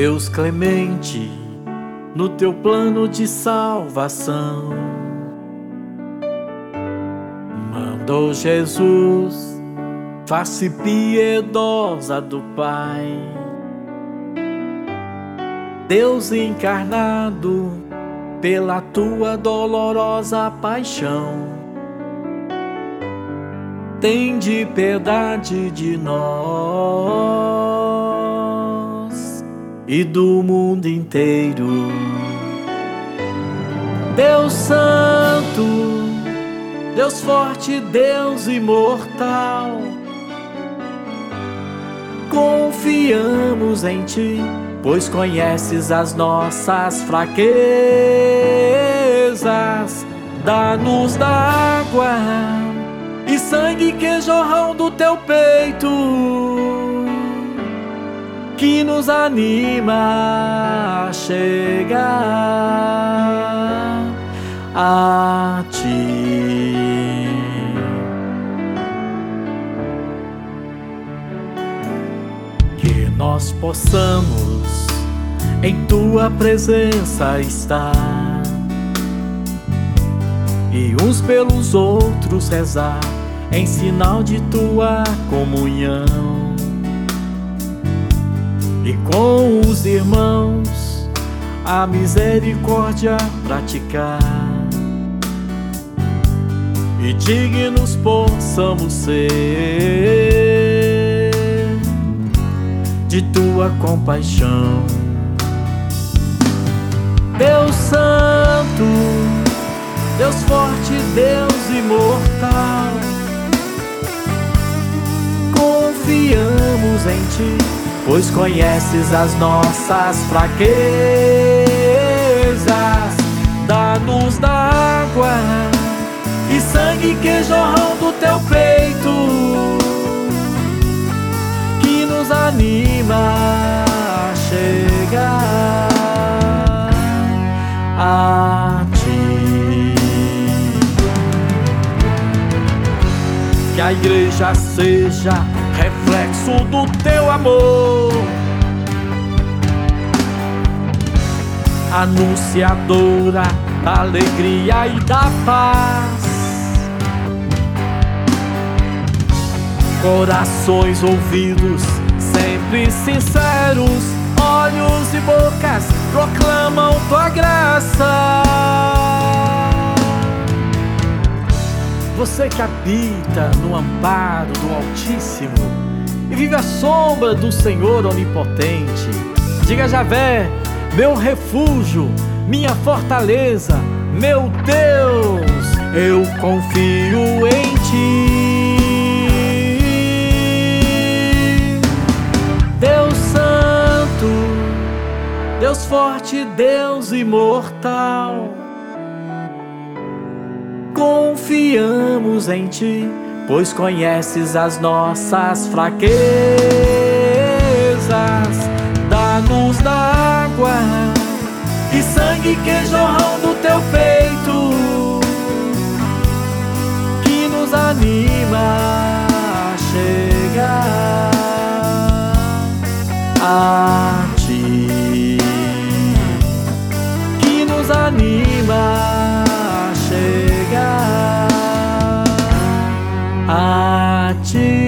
Deus clemente, no teu plano de salvação, mandou Jesus, face piedosa do Pai, Deus encarnado pela tua dolorosa paixão. Tende piedade de nós e do mundo inteiro. Deus santo, Deus forte, Deus imortal, confiamos em ti, pois conheces as nossas fraquezas. Dá-nos da água e sangue que jorram do teu peito, que nos anima a chegar a ti. Que nós possamos em tua presença estar e uns pelos outros rezar em sinal de tua comunhão, e com os irmãos a misericórdia praticar, e dignos possamos ser de tua compaixão. Deus santo, Deus forte, Deus imortal, confiamos em ti, pois conheces as nossas fraquezas. Dá-nos da água e sangue que jorram do teu peito, que nos anima a chegar a ti. Que a igreja seja reflexo do teu amor, anunciadora da alegria e da paz. Corações, ouvidos sempre sinceros, olhos e bocas proclamam tua graça. Você que habita no amparo do Altíssimo e vive à sombra do Senhor onipotente, diga: Javé, meu refúgio, minha fortaleza, meu Deus, eu confio em ti. Deus santo, Deus forte, Deus imortal, confiamos em ti, pois conheces as nossas fraquezas. Dá-nos da água e sangue que jorram do teu peito, que nos anima a chegar a ti, que nos anima a chegar a ti.